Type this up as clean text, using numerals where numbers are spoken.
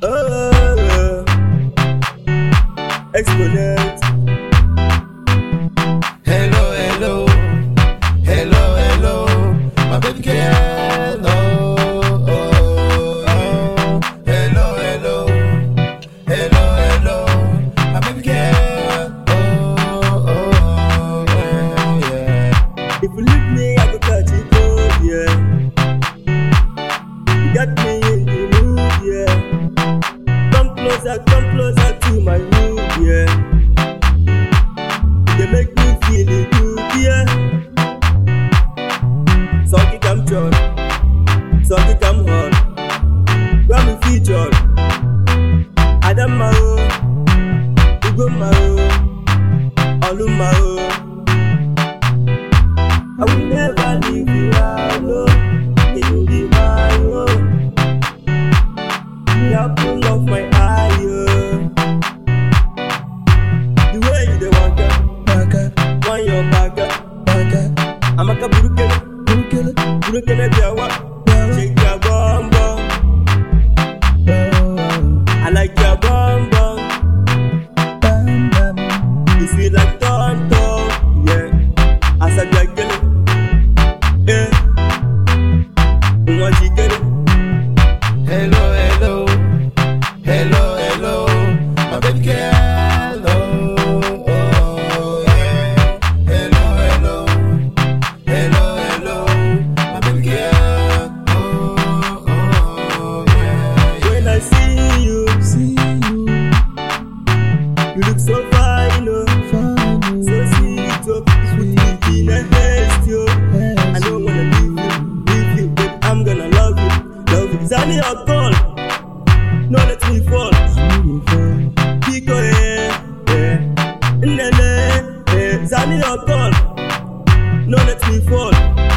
Exponent. Hello, hello, hello, hello, my baby girl. Oh, oh, oh. Hello, hello, hello, hello, my baby girl. Oh, oh, oh, yeah. If you leave me, I go catch it, oh yeah. You got me in the mood, yeah. Come closer to my room, yeah. They make me feel it good, yeah. Suck it, I'm John. Suck it, I'm hot. Grab me featured. Adam my own. Ugo my own. All my own. I will never leave you alone. You will be my own. The apple of my eye, yeah. The way you dey want your bagger. I'm a burukele biawa. Shake your bum bum. I like your bum bum. You feel like tonto, yeah. As I get it, yeah. Once you get it. Hello, hello, hello, hello, my baby girl. Oh, oh, yeah. Hello, hello, hello, hello, my baby girl. Oh, oh, yeah. When I see you, you look so fine, oh. So sweet, oh. Sweet in a haste, yo. I don't wanna leave you, but I'm gonna love you. Zani your call, no let me fall. Pico, Nene, Zani your call, no let me fall.